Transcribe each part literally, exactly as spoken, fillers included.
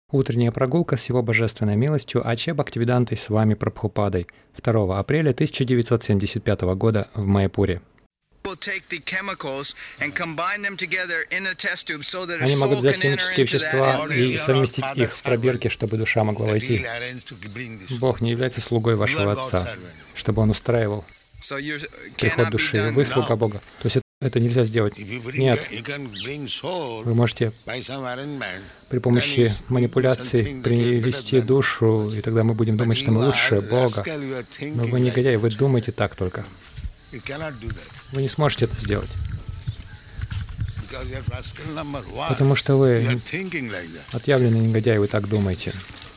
Утренняя прогулка с его божественной милостью Аче Бхактивидантой с вами Прабхупадой второго апреля тысяча девятьсот семьдесят пятого года в Майяпуре. Они могут взять химические вещества и совместить их в пробирке, чтобы душа могла войти. Бог не является слугой вашего Отца, чтобы Он устраивал приход души. Вы слуга Бога. То есть это нельзя сделать. Нет. Вы можете при помощи манипуляций привести душу, и тогда мы будем думать, что мы лучше Бога. Но вы негодяи, вы думаете так только. Вы не сможете это сделать. Потому что вы отъявленный негодяй, вы так думаете.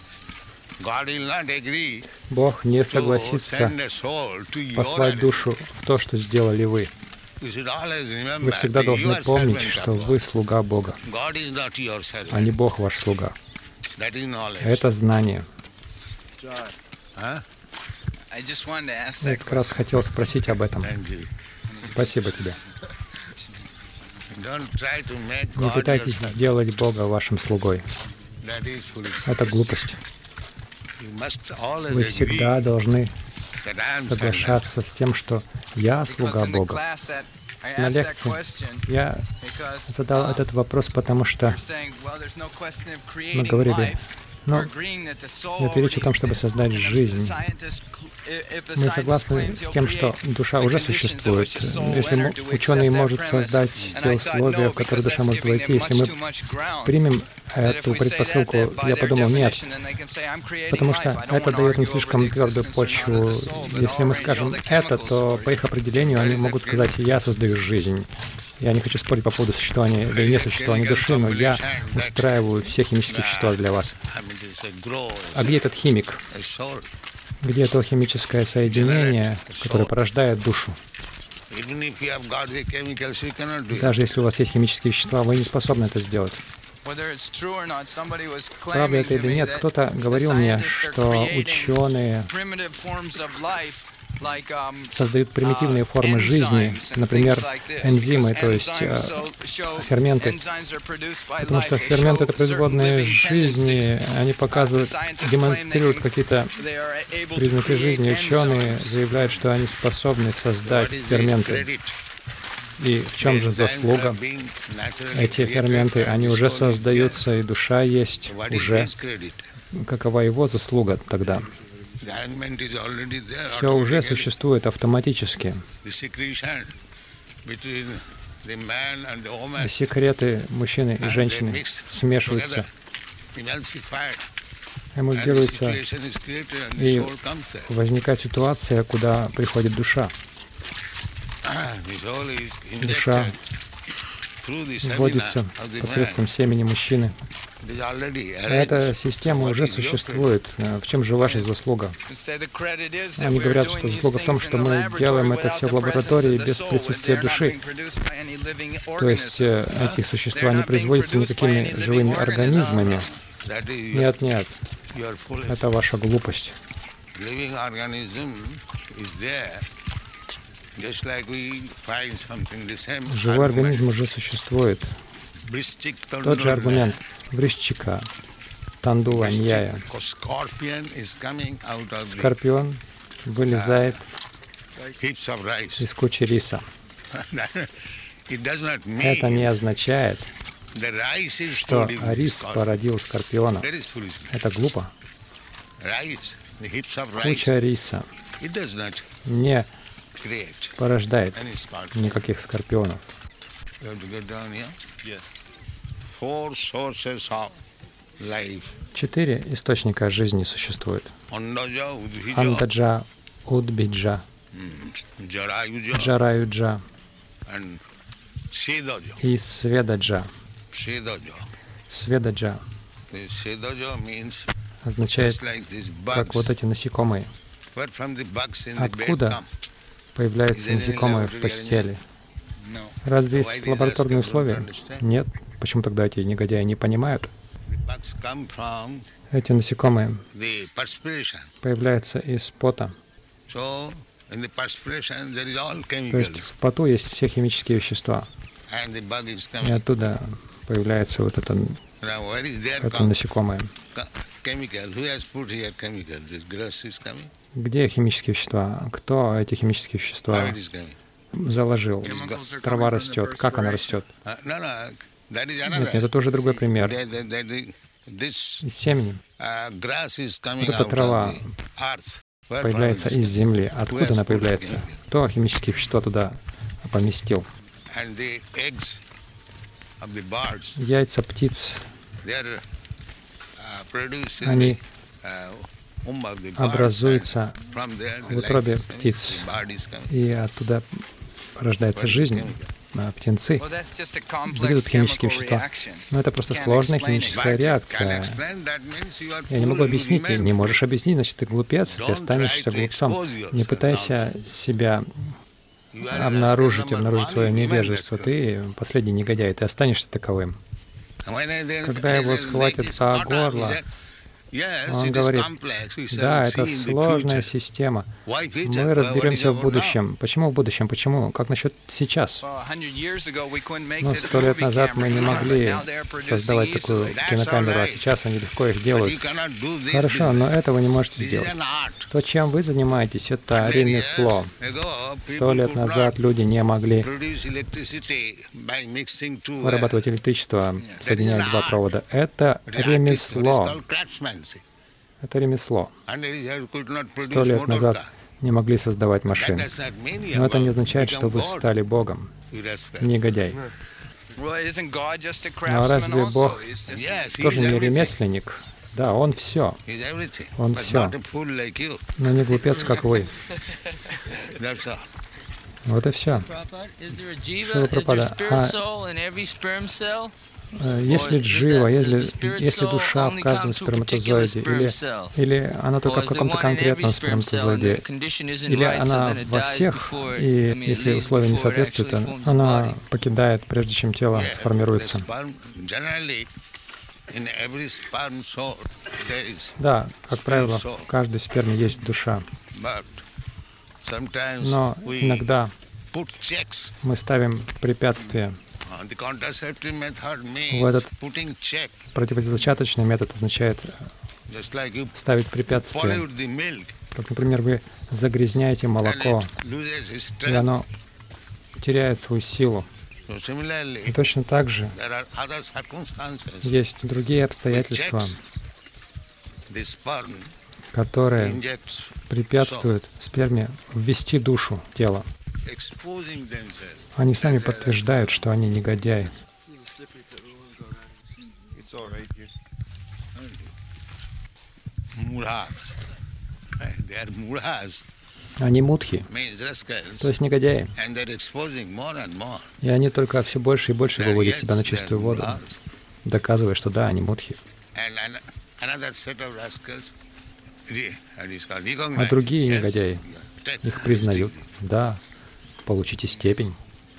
Бог не согласится послать душу в то, что сделали вы. Вы всегда должны помнить, что вы слуга Бога, а не Бог ваш слуга. Это знание. Я как раз хотел спросить об этом. Спасибо тебе. Не пытайтесь сделать Бога вашим слугой. Это глупость. Вы всегда должны соглашаться с тем, что я слуга Бога. На лекции я задал этот вопрос, потому что мы говорили, ну, это речь о том, чтобы создать жизнь. Мы согласны с тем, что душа уже существует. Если ученый может создать те условия, в которые душа может войти, если мы примем эту предпосылку, я подумал, нет, потому что это дает им слишком твердую почву. Если мы скажем это, то по их определению они могут сказать, я создаю жизнь. Я не хочу спорить по поводу существования или несуществования души, но я устраиваю все химические вещества для вас. А где этот химик? Где то химическое соединение, которое порождает душу? Даже если у вас есть химические вещества, вы не способны это сделать. Правда это или нет, кто-то говорил мне, что ученые создают примитивные формы жизни, например, энзимы, то есть э, ферменты. Потому что ферменты — это производные жизни, они показывают, демонстрируют какие-то признаки жизни. Ученые заявляют, что они способны создать ферменты. И в чем же заслуга? Эти ферменты, они уже создаются, и душа есть уже. Какова его заслуга тогда? Все уже существует автоматически. Секреты мужчины и женщины смешиваются, эмульгируются, и возникает ситуация, куда приходит душа. Душа вводится посредством семени мужчины. Эта система уже существует. В чем же ваша заслуга? Они говорят, что заслуга в том, что мы делаем это все в лаборатории без присутствия души. То есть эти существа не производятся никакими живыми организмами. Нет, нет. Это ваша глупость. Живой организм уже существует. Тот же аргумент Вришчика, Тандула, Ньяя. Скорпион вылезает из кучи риса. Это не означает, что рис породил скорпиона. Это глупо. Куча риса не порождает никаких скорпионов. Четыре источника жизни существует. Андаджа, Удбиджа, Джараюджа и Сведаджа. Сведаджа означает, как вот эти насекомые. Откуда появляются насекомые в постели? Разве есть лабораторные условия? Нет. Почему тогда эти негодяи не понимают? Эти насекомые появляются из пота. То есть в поту есть все химические вещества. И оттуда появляется вот эта это насекомые. Где химические вещества? Кто эти химические вещества заложил? Трава растет. Как она растет? Нет, это тоже другой пример. Из семени. Вот эта трава появляется из земли. Откуда она появляется? Кто химические вещества туда поместил? Яйца птиц, они образуются в утробе птиц, и оттуда рождается жизнь. Птенцы. Где тут химические вещества? Но это просто сложная химическая реакция. Я не могу объяснить. Ты не можешь объяснить, значит, ты глупец, ты останешься глупцом. Не пытайся себя обнаружить, обнаружить свое невежество. Ты последний негодяй, ты останешься таковым. Когда его схватят за горло, он говорит, да, это сложная система. Мы разберемся в будущем. Почему в будущем? Почему? Как насчет сейчас? Ну, сто лет назад мы не могли создавать такую кинокамеру, а сейчас они легко их делают. Хорошо, но этого не можете сделать. То, чем вы занимаетесь, это ремесло. Сто лет назад люди не могли вырабатывать электричество, соединяя два провода. Это ремесло. Это ремесло. Сто лет назад не могли создавать машины. Но это не означает, что вы стали Богом. Негодяй. Но разве Бог тоже не ремесленник? Да, Он все. Он все. Но не глупец, как вы. Вот и все. Шрила Прабхупада. А если джива, если, если душа в каждом сперматозоиде, или, или она только в каком-то конкретном сперматозоиде, или она во всех, и если условия не соответствуют, она покидает, прежде чем тело сформируется. Да, как правило, в каждой сперме есть душа. Но иногда мы ставим препятствия. В этот противозачаточный метод означает ставить препятствия. Как, например, вы загрязняете молоко, и оно теряет свою силу. И точно так же есть другие обстоятельства, которые препятствуют сперме ввести душу в тело. Они сами подтверждают, что они негодяи. Они мудхи, то есть негодяи. И они только все больше и больше выводят себя на чистую воду, доказывая, что да, они мудхи. А другие негодяи, их признают. Да, получите степень.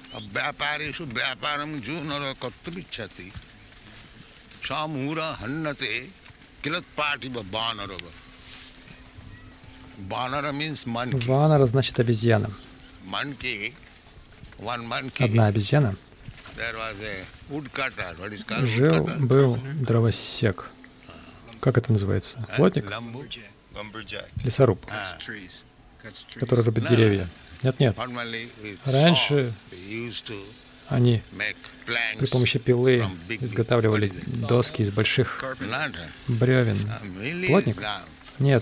Ванара значит обезьяна. Одна обезьяна. Жил, был дровосек. Как это называется? Плотник? Лесоруб, который рубит деревья. Нет, нет. Раньше они при помощи пилы изготавливали доски из больших бревен. Плотник? Нет.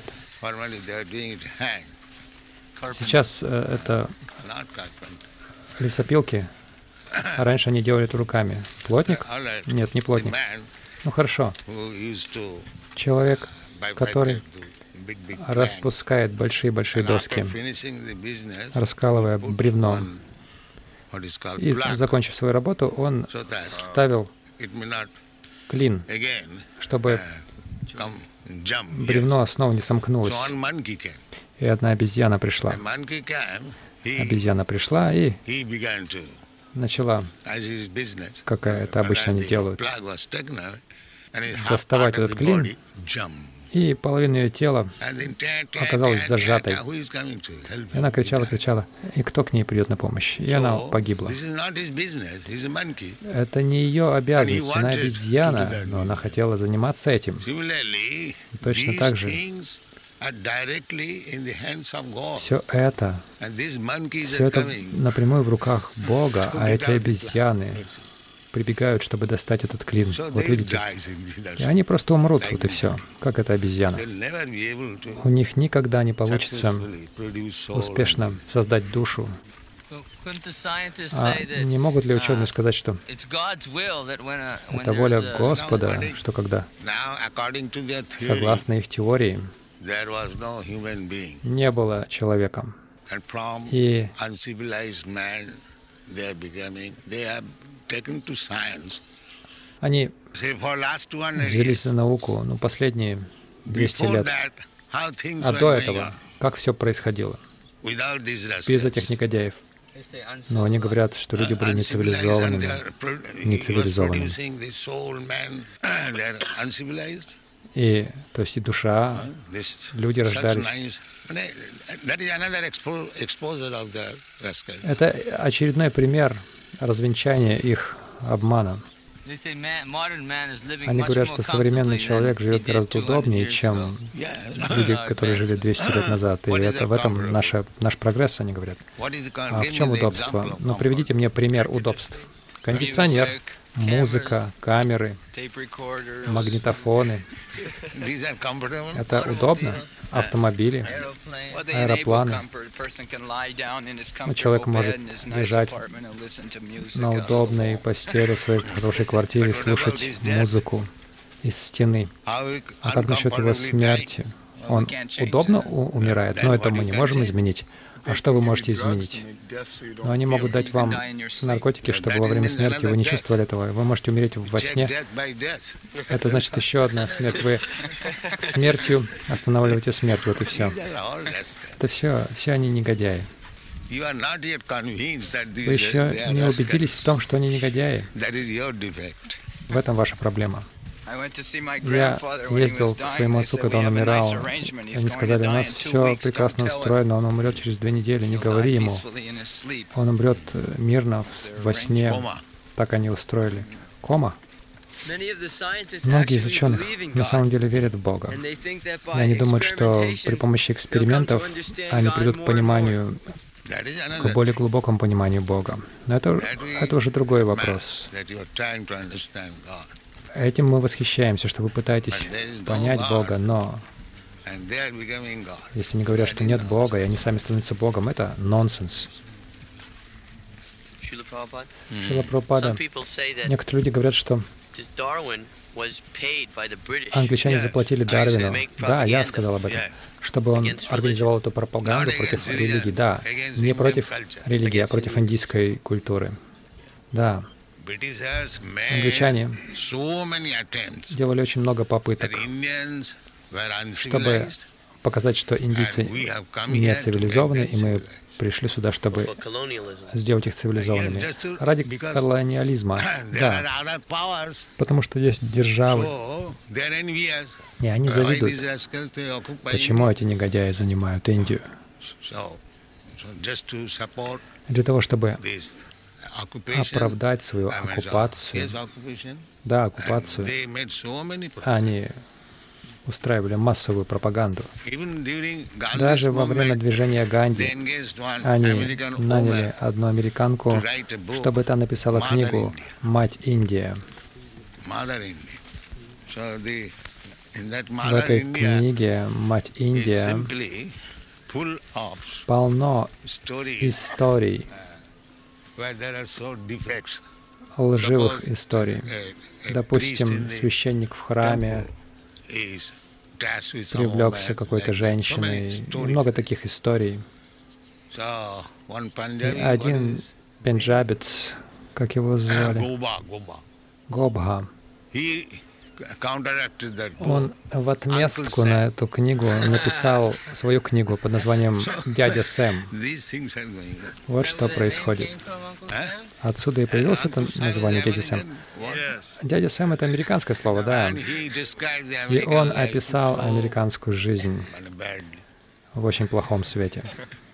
Сейчас э, это лесопилки, а раньше они делали это руками. Плотник? Нет, не плотник. Ну хорошо. Человек, который распускает большие-большие доски, раскалывая бревно. И, закончив свою работу, он вставил клин, чтобы бревно снова не сомкнулось. И одна обезьяна пришла. Обезьяна пришла и начала, как это обычно они делают, доставать этот клин И половина ее тела оказалась зажатой. И она кричала, кричала, и кто к ней придет на помощь? И она погибла. Это не ее обязанность, она обезьяна, но она хотела заниматься этим. Точно так же все это, все это напрямую в руках Бога, а эти обезьяны прибегают, чтобы достать этот клин. Вот видите? И они просто умрут, вот и все. Как эта обезьяна. У них никогда не получится успешно создать душу. А не могут ли ученые сказать, что это воля Господа, что когда, согласно их теории, не было человеком, и они взялись за науку, ну, последние двести лет. А до этого, как все происходило? Без этих негодяев. Но они говорят, что люди были нецивилизованными. Нецивилизованными. И, то есть, и душа, люди рождались. Это очередной пример развенчания их обмана. Они говорят, что современный человек живет гораздо удобнее, чем люди, которые жили двести лет назад. И это в этом наша, наш прогресс, они говорят. А в чем удобство? Ну, приведите мне пример удобств. Кондиционер, музыка, камеры, магнитофоны. Это удобно? Автомобили, аэропланы. Ну, человек может лежать на удобной постели в своей хорошей квартире и слушать музыку из стены. А как насчет его смерти? Он удобно умирает, но это мы не можем изменить. А что вы можете изменить? Но они могут дать вам наркотики, чтобы во время смерти вы не чувствовали этого. Вы можете умереть во сне. Это значит еще одна смерть. Вы смертью останавливаете смерть, вот и все. Это все, все они негодяи. Вы еще не убедились в том, что они негодяи. В этом ваша проблема. Я ездил к своему отцу, когда он умирал. Они сказали, у нас все прекрасно устроено, он умрет через две недели, не говори ему. Он умрет мирно во сне. Так они устроили. Кома. Многие из ученых на самом деле верят в Бога. И они думают, что при помощи экспериментов они придут к пониманию, к более глубокому пониманию Бога. Но это, это уже другой вопрос. Этим мы восхищаемся, что вы пытаетесь понять Бога, но если они говорят, что нет Бога, и они сами становятся Богом, это нонсенс. Шрила Прабхупада. Некоторые люди говорят, что англичане заплатили Дарвину. Да, я сказал об этом. Чтобы он организовал эту пропаганду против религии. Да, не против религии, а против индийской культуры. Да. Англичане делали очень много попыток, чтобы показать, что индийцы не цивилизованы, и мы пришли сюда, чтобы сделать их цивилизованными. Ради колониализма, да. Потому что есть державы, и они завидуют. Почему эти негодяи занимают Индию? Для того, чтобы оправдать свою оккупацию. Да, оккупацию. Они устраивали массовую пропаганду. Даже во время движения Ганди они наняли одну американку, чтобы та написала книгу «Мать Индия». В этой книге «Мать Индия» полно историй, лживых историй. Допустим, священник в храме привлекся какой-то женщиной. И много таких историй. И один пенджабец, как его звали? Гобха. Он в отместку на эту книгу написал свою книгу под названием «Дядя Сэм». Вот что происходит. Отсюда и появилось это название «Дядя Сэм». Дядя Сэм — это американское слово, да. И он описал американскую жизнь в очень плохом свете.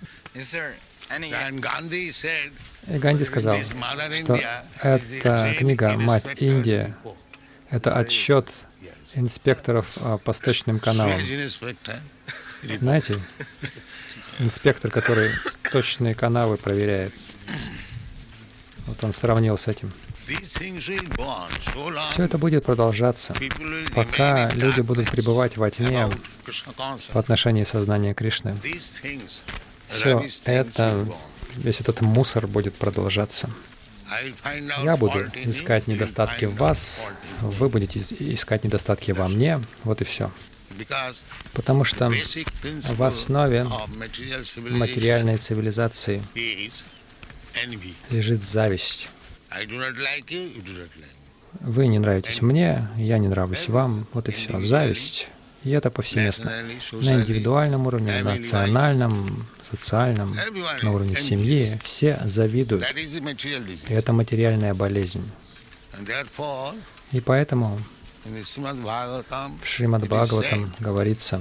И Ганди сказал, что эта книга «Мать Индия» — это отчет инспекторов по сточным каналам. Знаете, инспектор, который сточные канавы проверяет. Вот он сравнил с этим. Все это будет продолжаться, пока люди будут пребывать во тьме по отношению сознания Кришны. Все это, весь этот мусор будет продолжаться. Я буду искать недостатки в вас, вы будете искать недостатки во мне, вот и все. Потому что в основе материальной цивилизации лежит зависть. Вы не нравитесь мне, я не нравлюсь вам, вот и все. Зависть. И это повсеместно. На индивидуальном уровне, на национальном, социальном, на уровне семьи все завидуют. И это материальная болезнь. И поэтому в Шримад Бхагаватам говорится,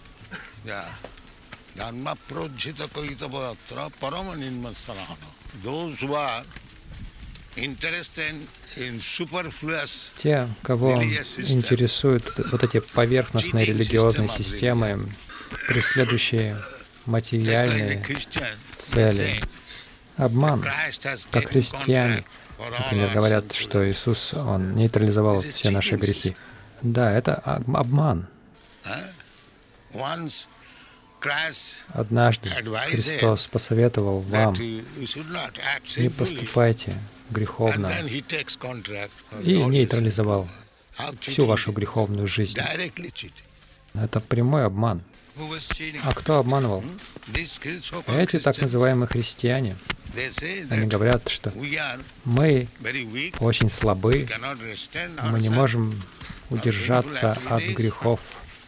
те, кого интересуют вот эти поверхностные религиозные системы, преследующие материальные цели, обман, как христиане, например, говорят, что Иисус, Он нейтрализовал все наши грехи. Да, это обман. Однажды Христос посоветовал вам: не поступайте греховно, и нейтрализовал всю вашу греховную жизнь. Это прямой обман. А кто обманывал? Эти так называемые христиане. Они говорят, что мы очень слабы, мы не можем удержаться от грехов.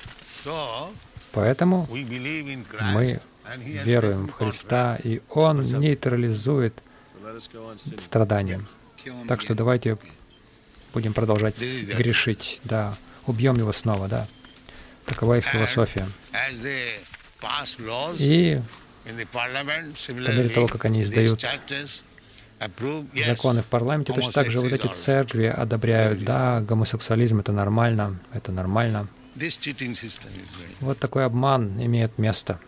Поэтому мы веруем в Христа, и Он нейтрализует страдания. Так что давайте будем продолжать грешить, да, убьем его снова, да. Такова их философия. И по мере того, как они издают законы в парламенте, точно так же вот эти церкви одобряют, да, гомосексуализм — это нормально, это нормально. Вот такой обман имеет место.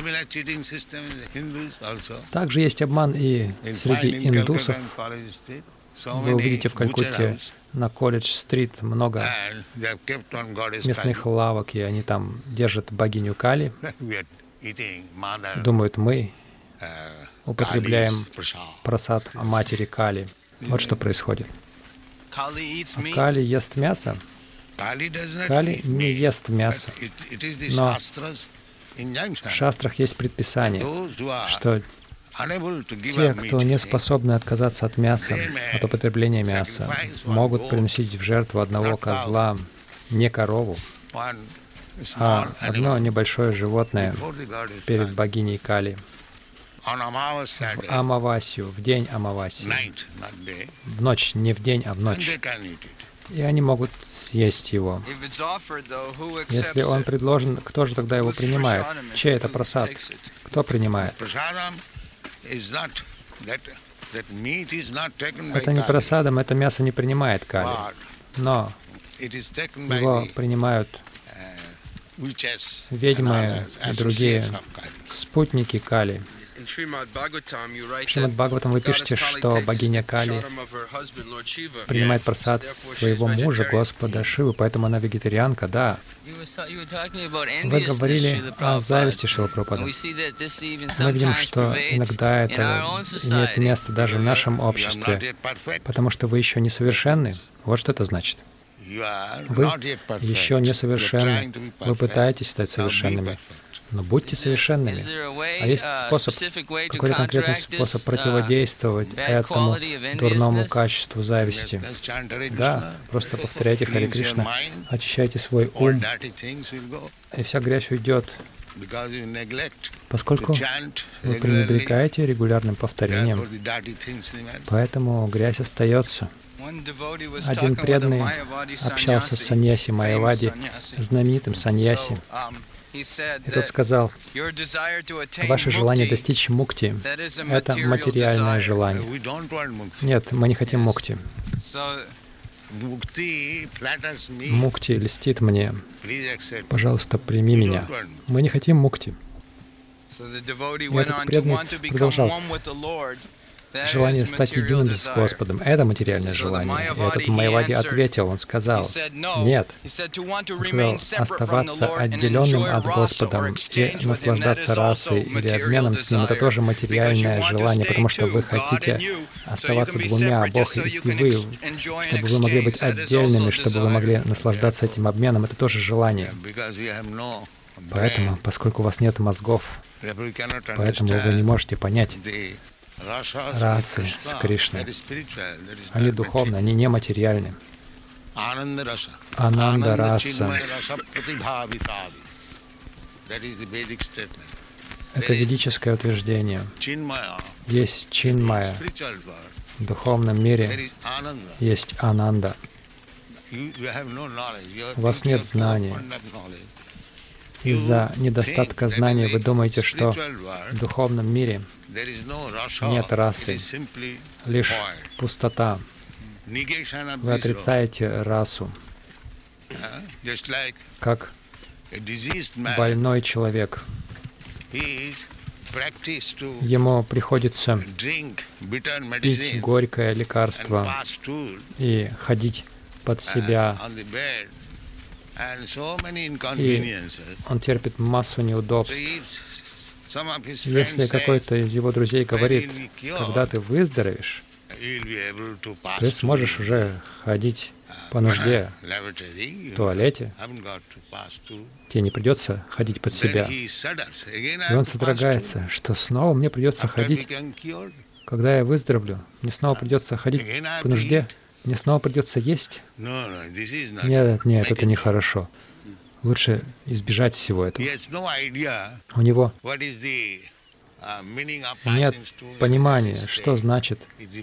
Также есть обман и среди индусов. Вы увидите в Калькутте на Колледж-стрит много мясных лавок, и они там держат богиню Кали. Думают, мы употребляем прасад матери Кали. Вот что происходит. А Кали ест мясо. Кали не ест мясо. Но в шастрах есть предписание, что те, кто не способны отказаться от мяса, от употребления мяса, могут приносить в жертву одного козла, не корову, а одно небольшое животное перед богиней Кали в Амавасию, в день Амавасии, в ночь, не в день, а в ночь. И они могут съесть его. Если он предложен, кто же тогда его принимает? Чей это прасад? Кто принимает? Это не прасадом, это мясо не принимает Кали. Но его принимают ведьмы и другие спутники Кали. В Шримад Бхагаватам вы пишете, что богиня Кали принимает прасад своего мужа, Господа Шивы, поэтому она вегетарианка, да. Вы говорили о зависти, Шрила Прабхупада. Мы видим, что иногда это имеет место даже в нашем обществе, потому что вы еще несовершенны. Вот что это значит. Вы еще не совершенны. Вы пытаетесь стать совершенными. Но будьте совершенными. А есть способ, какой-то конкретный способ противодействовать этому дурному качеству зависти. Да, просто повторяйте Харе Кришна, очищайте свой ум, и вся грязь уйдет. Поскольку вы пренебрегаете регулярным повторением, поэтому грязь остается. Один преданный общался с саньяси Майявади, знаменитым саньяси, и тот сказал: ваше желание достичь мукти — это материальное желание. Нет, мы не хотим мукти. Мукти льстит мне. Пожалуйста, прими меня. Мы не хотим мукти. И этот преданный продолжал: желание стать единым с Господом — это материальное желание. И этот Майявади ответил, он сказал: нет. Он сказал: оставаться отделенным от Господа и наслаждаться расой или обменом с Ним — это тоже материальное желание, потому что вы хотите оставаться двумя, Бог и вы, чтобы вы могли быть отдельными, чтобы вы могли наслаждаться этим обменом — это тоже желание. Поэтому, поскольку у вас нет мозгов, поэтому вы не можете понять расы с Кришной. Они духовны, они нематериальны. Ананда раса. Это ведическое утверждение. Есть чинмая. В духовном мире есть ананда. У вас нет знаний. Из-за недостатка знаний вы думаете, что в духовном мире нет расы, лишь пустота. Вы отрицаете расу, как больной человек. Ему приходится пить горькое лекарство и ходить под себя. И он терпит массу неудобств. Если какой-то из его друзей говорит: когда ты выздоровеешь, ты сможешь уже ходить по нужде в туалете, тебе не придется ходить под себя. И он содрогается, что снова мне придется ходить, когда я выздоровлю, мне снова придется ходить по нужде, мне снова придется есть. Нет, нет, это нехорошо. Лучше избежать всего этого. У него нет понимания, что значит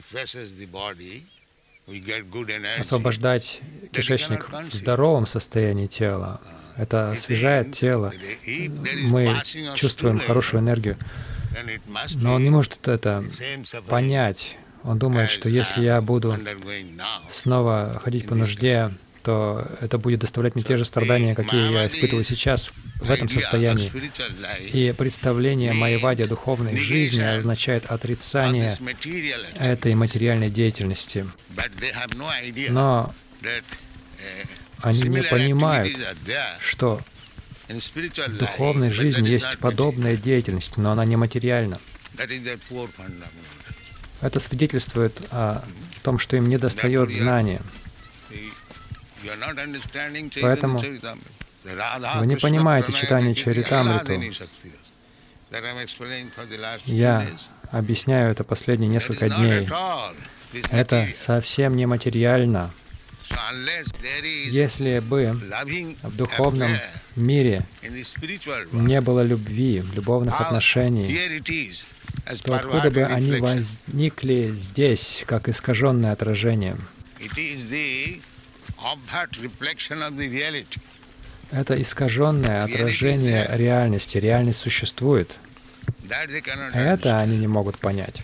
освобождать кишечник в здоровом состоянии тела. Это освежает тело. Мы чувствуем хорошую энергию. Но он не может это понять. Он думает, что если я буду снова ходить по нужде, то это будет доставлять мне те же страдания, какие я испытываю сейчас в этом состоянии. И представление Майявади о духовной жизни означает отрицание этой материальной деятельности. Но они не понимают, что в духовной жизни есть подобная деятельность, но она не материальна. Это свидетельствует о том, что им недостает знания. Поэтому вы не понимаете читание Чаритамриту. Я объясняю это последние несколько дней. Это совсем не материально. Если бы в духовном мире не было любви, любовных отношений, то откуда бы они возникли здесь, как искаженное отражение? Это искаженное отражение реальности. Реальность существует. Это они не могут понять.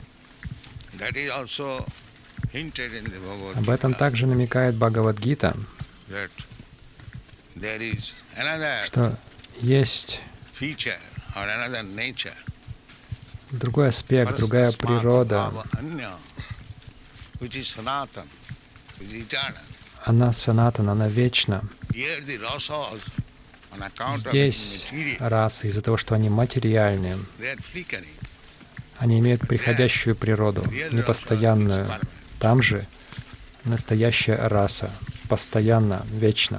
Об этом также намекает Бхагавад-гита, что есть другой аспект, другая природа. Она санатана, она вечна. Здесь расы, из-за того, что они материальные, они имеют приходящую природу, непостоянную. Там же настоящая раса. постоянно, вечно.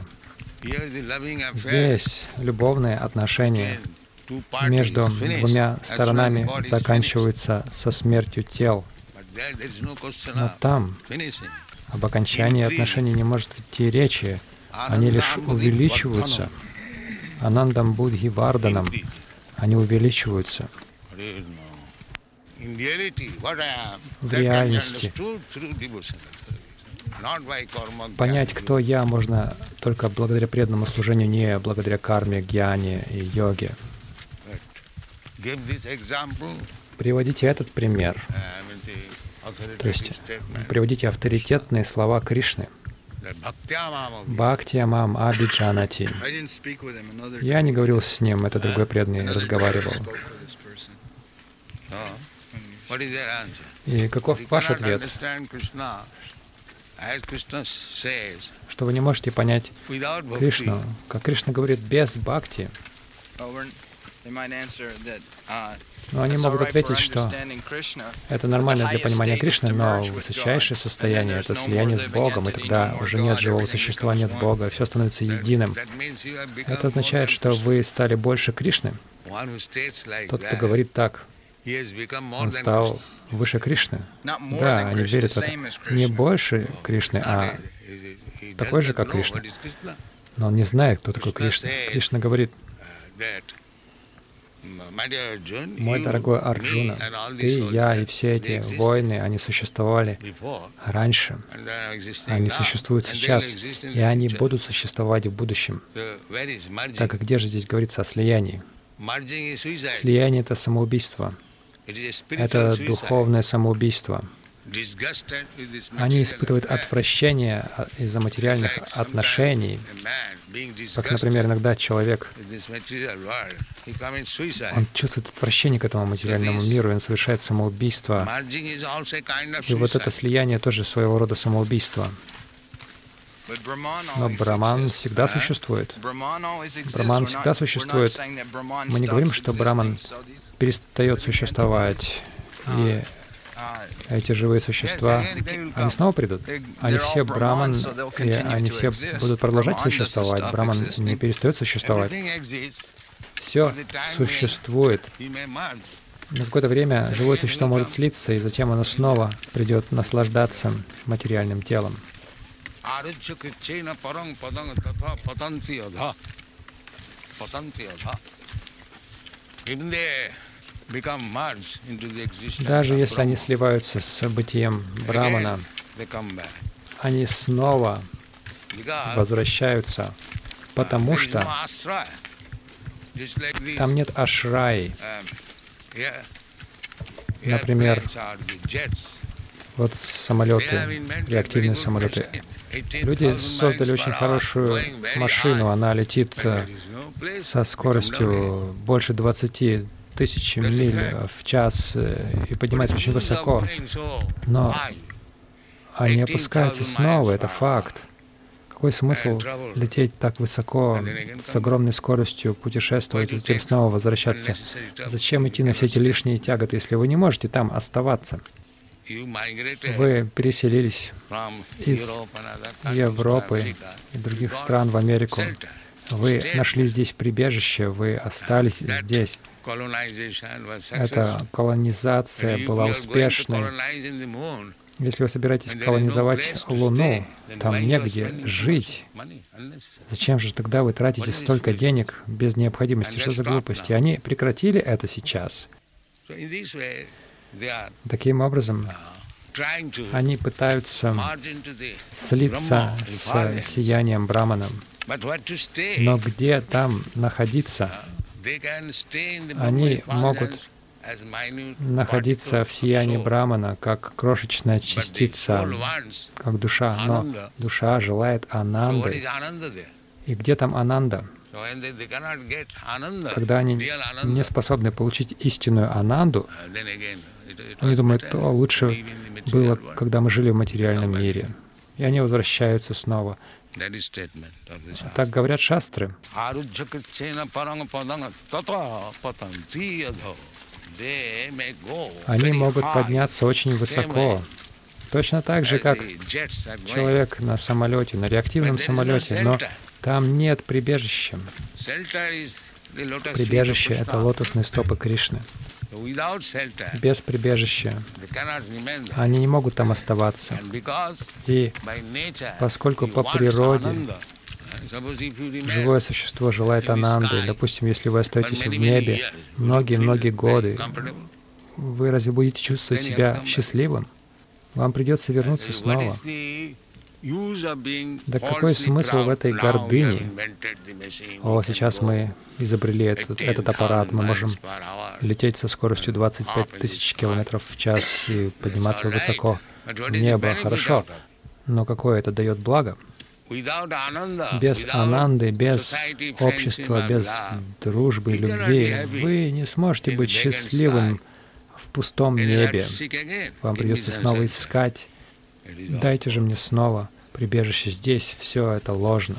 Здесь любовные отношения между двумя сторонами заканчиваются со смертью тел. Но там об окончании отношений не может идти речи. Они лишь увеличиваются. Анандам Будхи Варданам. Они увеличиваются. В реальности понять, кто я, можно только благодаря преданному служению, не благодаря карме, гьяне и йоге. Приводите этот пример. То есть приводите авторитетные слова Кришны. Бхактия мам абиджанати. Я не говорил с ним, это другой преданный разговаривал. И каков ваш ответ? Что вы не можете понять Кришну. Как Кришна говорит, без бхакти. Но они могут ответить, что это нормально для понимания Кришны, но высочайшее состояние — это слияние с Богом, и тогда уже нет живого существа, нет Бога, все становится единым. Это означает, что вы стали больше Кришны. Тот, кто говорит так, он стал выше Кришны. Да, они верят в это. Не больше Кришны, а такой же, как Кришна. Но он не знает, кто такой Кришна. Кришна говорит: «Мой дорогой Арджуна, ты, я и все эти войны, они существовали раньше, они существуют сейчас, и они будут существовать в будущем». Так как где же здесь говорится о слиянии? Слияние — это самоубийство. Это духовное самоубийство. Они испытывают отвращение из-за материальных отношений. Как, например, иногда человек, он чувствует отвращение к этому материальному миру, и он совершает самоубийство. И вот это слияние тоже своего рода самоубийство. Но Браман всегда существует. Браман всегда существует. Мы не говорим, что Браман перестает существовать, и эти живые существа, они снова придут. Они все Браман, и они все будут продолжать существовать. Браман не перестает существовать. Все существует. На какое-то время живое существо может слиться, и затем оно снова придет наслаждаться материальным телом. Даже если они сливаются с бытием Брамана, они снова возвращаются, потому что там нет ашраи. Например, вот самолеты, реактивные самолеты. Люди создали очень хорошую машину, она летит со скоростью больше двадцати тысяч миль в час и поднимается очень высоко. Но они опускаются снова, это факт. Какой смысл лететь так высоко, с огромной скоростью путешествовать и затем снова возвращаться? Зачем идти на все эти лишние тяготы, если вы не можете там оставаться? Вы переселились из Европы и других стран в Америку. Вы нашли здесь прибежище, вы остались здесь. Эта колонизация была успешной. Если вы собираетесь колонизовать Луну, там негде жить. Зачем же тогда вы тратите столько денег без необходимости? Что за глупости? Они прекратили это сейчас. Таким образом, они пытаются слиться с сиянием Брамана. Но где там находиться? Они могут находиться в сиянии Брамана, как крошечная частица, как душа. Но душа желает Ананды. И где там Ананда? Когда они не способны получить истинную Ананду, они думают, что лучше было, когда мы жили в материальном мире. И они возвращаются снова. Так говорят шастры. Они могут подняться очень высоко, Точно так же, как человек на самолете, на реактивном самолете, но там нет прибежища. Прибежище — это лотосные стопы Кришны. Без прибежища они не могут там оставаться. И поскольку по природе живое существо желает ананды, допустим, если вы остаетесь в небе многие-многие годы, вы разве будете чувствовать себя счастливым? Вам придется вернуться снова. Да какой смысл в этой гордыне? О, сейчас мы изобрели этот, этот аппарат, мы можем лететь со скоростью двадцать пять тысяч километров в час и подниматься высоко в небо. Хорошо, но какое это дает благо? Без ананды, без общества, без дружбы, любви вы не сможете быть счастливым в пустом небе. Вам придется снова искать. Дайте же мне снова прибежище здесь. Все это ложно.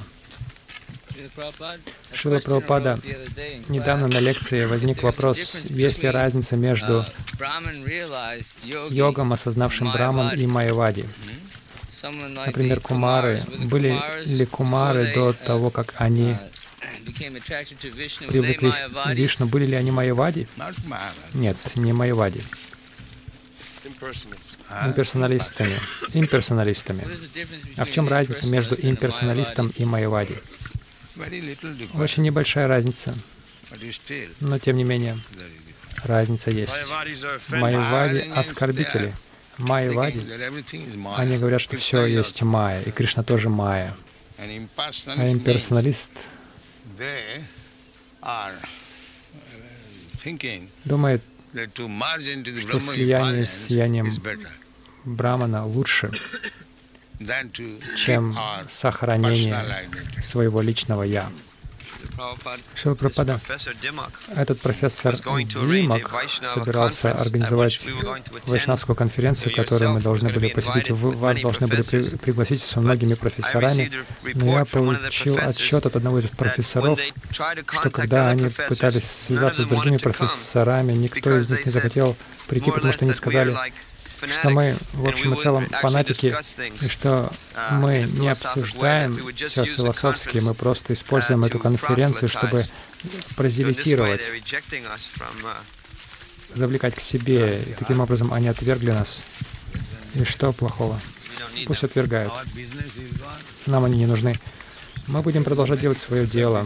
Шрила Прабхупада, недавно на лекции возник вопрос, есть ли разница между йогом, осознавшим Браман, и майявади. Например, кумары. Были ли кумары до того, как они привлеклись к Вишну? Были ли они майявади? Нет, не майявади. Имперсоналистами. Имперсоналистами. А в чем разница между имперсоналистом и майявади? Очень небольшая разница. Но тем не менее, разница есть. Майявади — оскорбители. Майявади, они говорят, что все есть майя, и Кришна тоже майя. А имперсоналист думает, что слияние с сиянием Брамана лучше, чем сохранение своего личного «я». Шрила Прабхупада, этот профессор Димак собирался организовать вайшнавскую конференцию, которую мы должны были посетить. Вы, вас должны были при, пригласить со многими профессорами, но я получил отчет от одного из профессоров, что когда они пытались связаться с другими профессорами, никто из них не захотел прийти, потому что они сказали, что мы, в общем и целом, фанатики, и что мы не обсуждаем все философски, мы просто используем эту конференцию, чтобы прозелитировать, завлекать к себе. И таким образом они отвергли нас. И что плохого? Пусть отвергают. Нам они не нужны. Мы будем продолжать делать свое дело.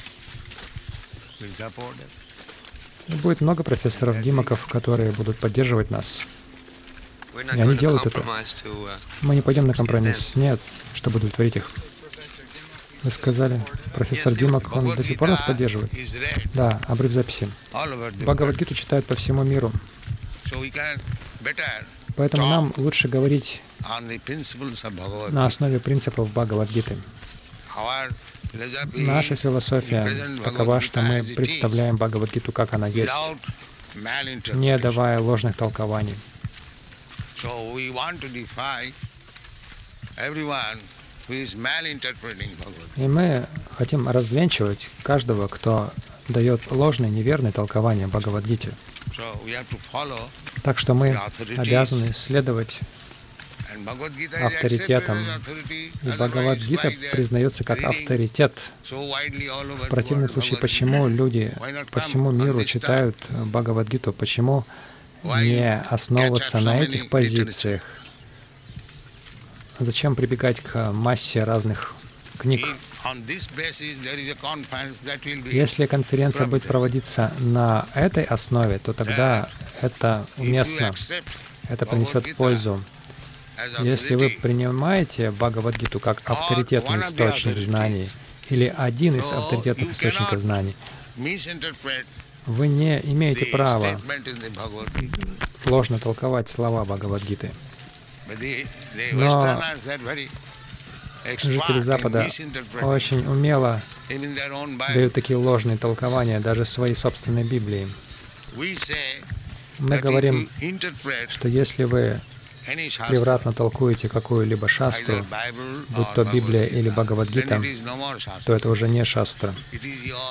И будет много профессоров Димаков, которые будут поддерживать нас. И они делают это. Мы не пойдем на компромисс. Нет, чтобы удовлетворить их. Вы сказали, профессор Димак, он до сих пор нас поддерживает? Да, обрыв записи. Бхагавад-гиту читают по всему миру. Поэтому нам лучше говорить на основе принципов Бхагавад-гиты. Наша философия такова, что мы представляем Бхагавад-гиту, как она есть, не давая ложных толкований. И мы хотим развенчивать каждого, кто дает ложные, неверные толкования Бхагавад-гите. Так что мы обязаны следовать авторитетам. И Бхагавад-гита признается как авторитет. В противном случае, почему люди по всему миру читают Бхагавад-гиту? Почему не основываться на этих позициях? Зачем прибегать к массе разных книг? Если конференция будет проводиться на этой основе, то тогда это уместно, это принесет пользу. Если вы принимаете Бхагавад-гиту как авторитетный источник знаний или один из авторитетных источников знаний, вы не имеете права ложно толковать слова Бхагавад-гиты. Но жители Запада очень умело дают такие ложные толкования даже своей собственной Библии. Мы говорим, что если вы превратно толкуете какую-либо шастру, будь то Библия или Бхагавад-гита, то это уже не шастра.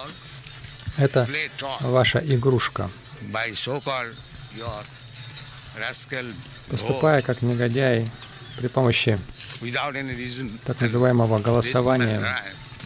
Это ваша игрушка. поступая как негодяй при помощи так называемого голосования,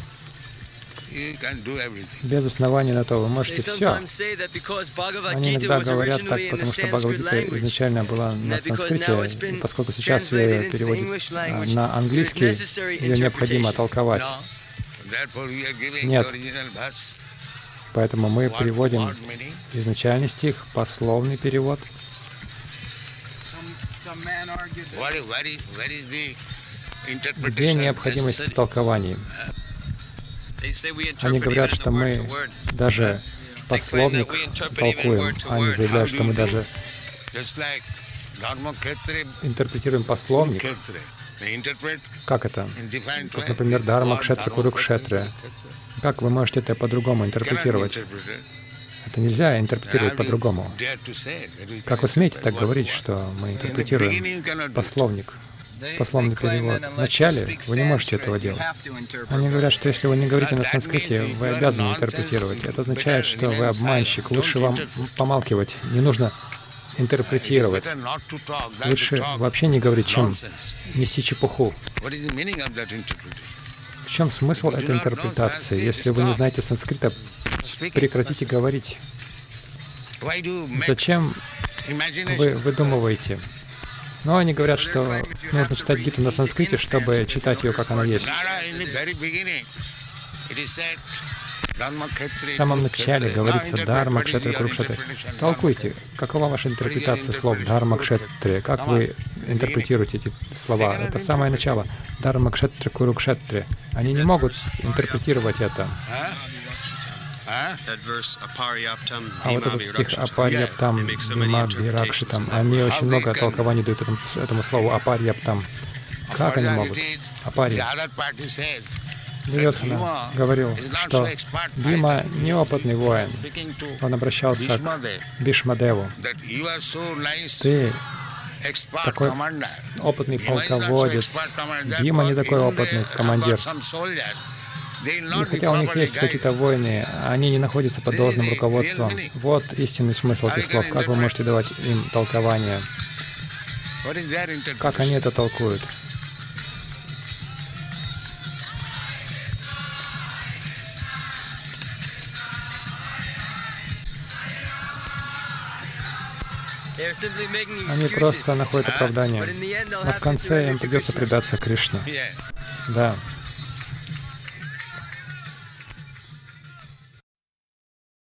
без оснований на то, вы можете все. Они иногда говорят так, потому что Бхагавад-гита изначально была на санскрите, и поскольку сейчас ее переводят на английский, ее необходимо толковать. Нет. Поэтому мы переводим изначальный стих, пословный перевод. Где необходимость в толковании? Они говорят, что мы даже пословник толкуем. Они заявляют, что мы даже интерпретируем пословник. Как это? Как, например, Дхарма, Кшетра, Курукшетра. Как вы можете это по-другому интерпретировать? Это нельзя интерпретировать по-другому. Как вы смеете так говорить, что мы интерпретируем пословник? Пословный перевод. Вначале вы не можете этого делать. Они говорят, что если вы не говорите на санскрите, вы обязаны интерпретировать. Это означает, что вы обманщик. Лучше вам помалкивать. Не нужно интерпретировать. Лучше вообще не говорить, чем нести чепуху. В чем смысл этой интерпретации? Если вы не знаете санскрита, прекратите говорить. Зачем вы выдумываете? Но они говорят, что нужно читать Гиту на санскрите, чтобы читать ее, как она есть. В самом начале говорится Дхарма, Кшетра, Курукшетра. Толкуйте, какова ваша интерпретация слов Дхарма, Кшетра? Как вы интерпретируете эти слова? Это самое начало. Дхарма, Кшетра, Курукшетра. Они не могут интерпретировать это. А вот этот стих Апарьяптам, Бима Бхиракшитам, они очень много толкований дают этому, этому слову Апарьяптам. Как они могут? Апарья. Дьотхана говорил, что Бима неопытный воин. Он обращался к Бишмадеву. Ты такой опытный полководец. Бима не такой опытный командир. И хотя у них есть какие-то войны, они не находятся под должным руководством. Вот истинный смысл этих слов. Как вы можете давать им толкование? Как они это толкуют? Они просто находят оправдание. Но в конце им придется предаться Кришне. Да.